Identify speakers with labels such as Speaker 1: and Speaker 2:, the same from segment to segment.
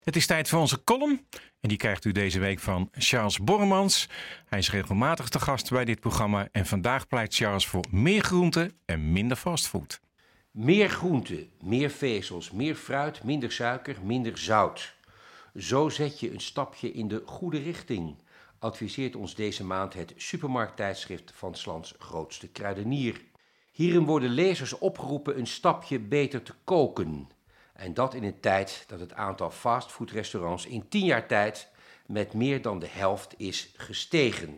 Speaker 1: Het is tijd voor onze column en die krijgt u deze week van Charles Borremans. Hij is regelmatig te gast bij dit programma en vandaag pleit Charles voor meer groente en minder fastfood.
Speaker 2: Meer groente, meer vezels, meer fruit, minder suiker, minder zout. Zo zet je een stapje in de goede richting, adviseert ons deze maand het supermarkttijdschrift van 's lands grootste kruidenier. Hierin worden lezers opgeroepen een stapje beter te koken. En dat in een tijd dat het aantal fastfoodrestaurants in 10 jaar tijd met meer dan de helft is gestegen.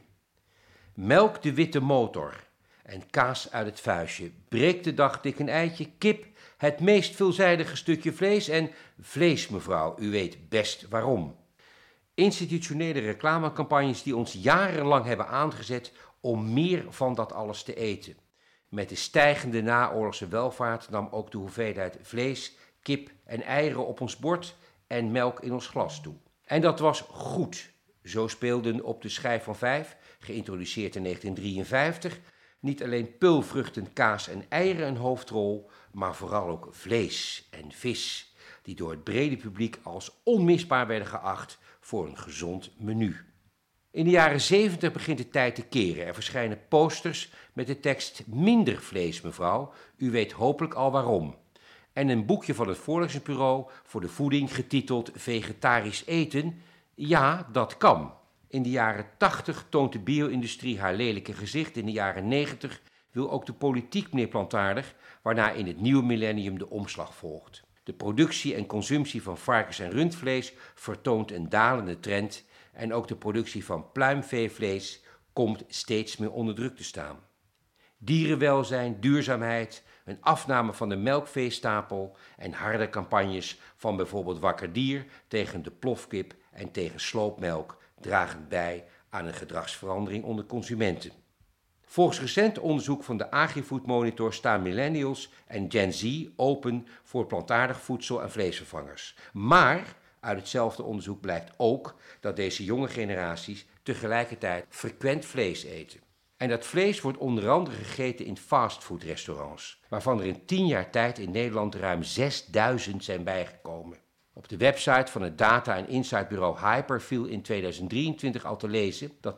Speaker 2: Melk de witte motor en kaas uit het vuistje. Breek de dag dik een eitje, kip, het meest veelzijdige stukje vlees en vlees, mevrouw, u weet best waarom. Institutionele reclamecampagnes die ons jarenlang hebben aangezet om meer van dat alles te eten. Met de stijgende naoorlogse welvaart nam ook de hoeveelheid vlees, kip en eieren op ons bord en melk in ons glas toe. En dat was goed. Zo speelden op de schijf van 5, geïntroduceerd in 1953, niet alleen peulvruchten, kaas en eieren een hoofdrol, maar vooral ook vlees en vis, die door het brede publiek als onmisbaar werden geacht voor een gezond menu. In de jaren 70 begint de tijd te keren. Er verschijnen posters met de tekst minder vlees, mevrouw, u weet hopelijk al waarom. En een boekje van het voorlezingsbureau voor de voeding getiteld Vegetarisch eten. Ja, dat kan. In de jaren 80 toont de bio-industrie haar lelijke gezicht. In de jaren 90 wil ook de politiek meer plantaardig, waarna in het nieuwe millennium de omslag volgt. De productie en consumptie van varkens- en rundvlees vertoont een dalende trend en ook de productie van pluimveevlees komt steeds meer onder druk te staan. Dierenwelzijn, duurzaamheid, een afname van de melkveestapel en harde campagnes van bijvoorbeeld Wakker Dier tegen de plofkip en tegen sloopmelk dragen bij aan een gedragsverandering onder consumenten. Volgens recent onderzoek van de AgriFood Monitor staan millennials en Gen Z open voor plantaardig voedsel en vleesvervangers. Maar uit hetzelfde onderzoek blijkt ook dat deze jonge generaties tegelijkertijd frequent vlees eten. En dat vlees wordt onder andere gegeten in fastfoodrestaurants, waarvan er in 10 jaar tijd in Nederland ruim 6000 zijn bijgekomen. Op de website van het data- en insightbureau Hyper viel in 2023 al te lezen dat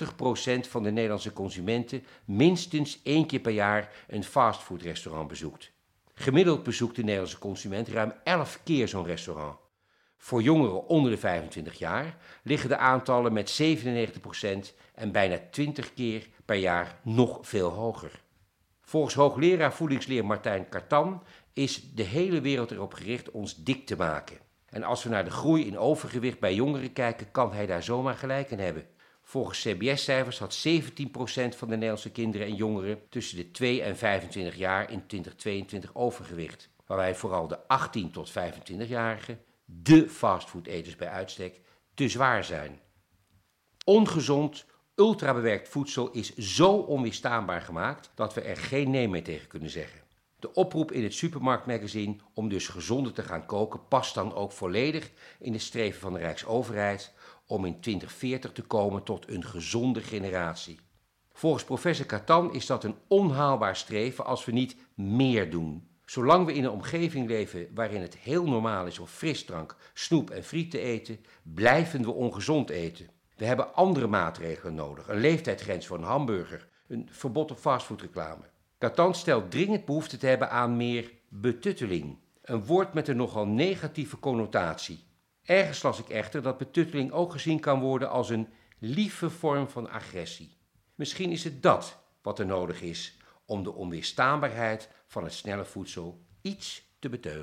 Speaker 2: 80% van de Nederlandse consumenten minstens 1 keer per jaar een fastfoodrestaurant bezoekt. Gemiddeld bezoekt de Nederlandse consument ruim 11 keer zo'n restaurant. Voor jongeren onder de 25 jaar liggen de aantallen met 97% en bijna 20 keer per jaar nog veel hoger. Volgens hoogleraar voedingsleer Martijn Kartan is de hele wereld erop gericht ons dik te maken. En als we naar de groei in overgewicht bij jongeren kijken, kan hij daar zomaar gelijk in hebben. Volgens CBS-cijfers had 17% van de Nederlandse kinderen en jongeren tussen de 2 en 25 jaar in 2022 overgewicht. Waarbij vooral de 18 tot 25-jarigen, de fastfoodeters bij uitstek, te zwaar zijn. Ongezond, ultrabewerkt voedsel is zo onweerstaanbaar gemaakt dat we er geen nee meer tegen kunnen zeggen. De oproep in het supermarktmagazine om dus gezonder te gaan koken past dan ook volledig in het streven van de Rijksoverheid om in 2040 te komen tot een gezonde generatie. Volgens professor Kartan is dat een onhaalbaar streven als we niet meer doen. Zolang we in een omgeving leven waarin het heel normaal is om frisdrank, snoep en friet te eten, blijven we ongezond eten. We hebben andere maatregelen nodig, een leeftijdsgrens voor een hamburger, een verbod op fastfoodreclame. Kartan stelt dringend behoefte te hebben aan meer betutteling, een woord met een nogal negatieve connotatie. Ergens las ik echter dat betutteling ook gezien kan worden als een lieve vorm van agressie. Misschien is het dat wat er nodig is om de onweerstaanbaarheid van het snelle voedsel iets te beteugelen.